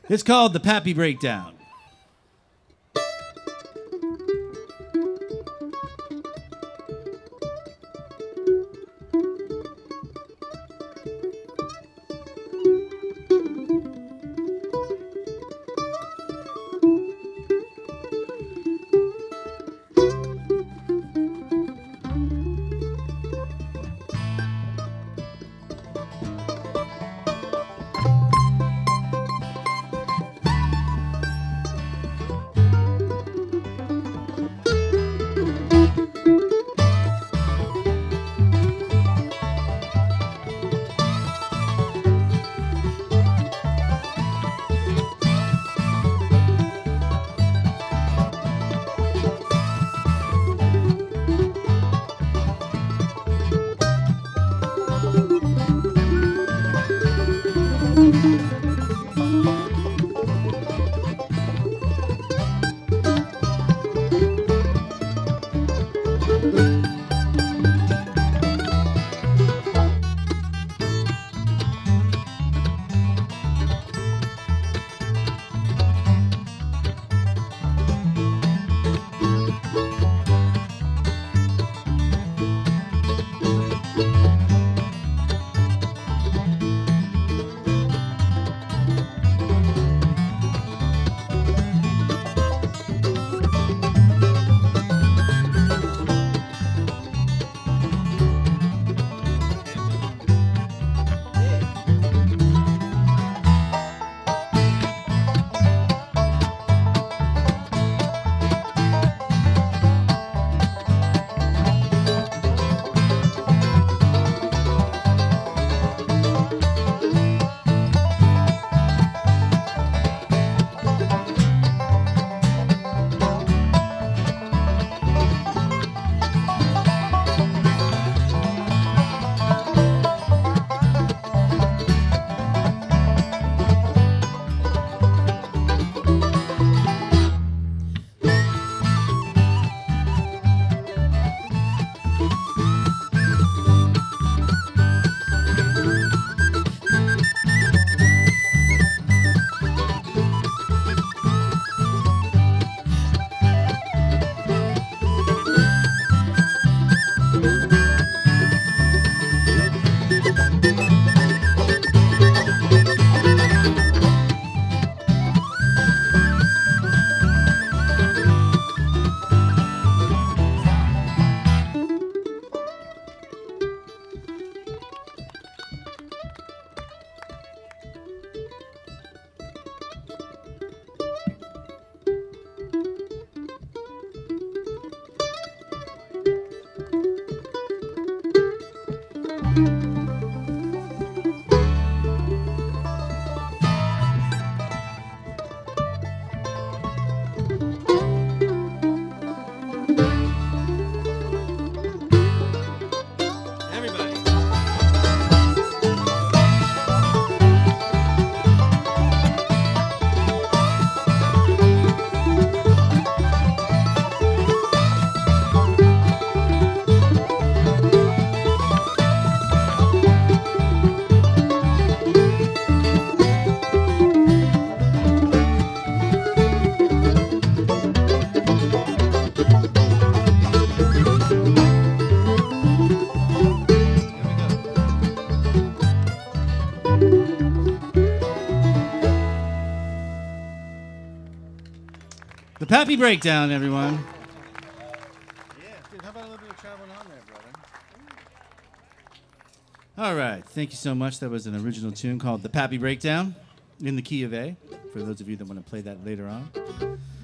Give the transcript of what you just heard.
It's called The Pappy Breakdown. The Pappy Breakdown, everyone. Yeah, dude, how about a little bit of traveling on there, brother? All right, thank you so much. That was an original tune called The Pappy Breakdown in the key of A, for those of you that want to play that later on.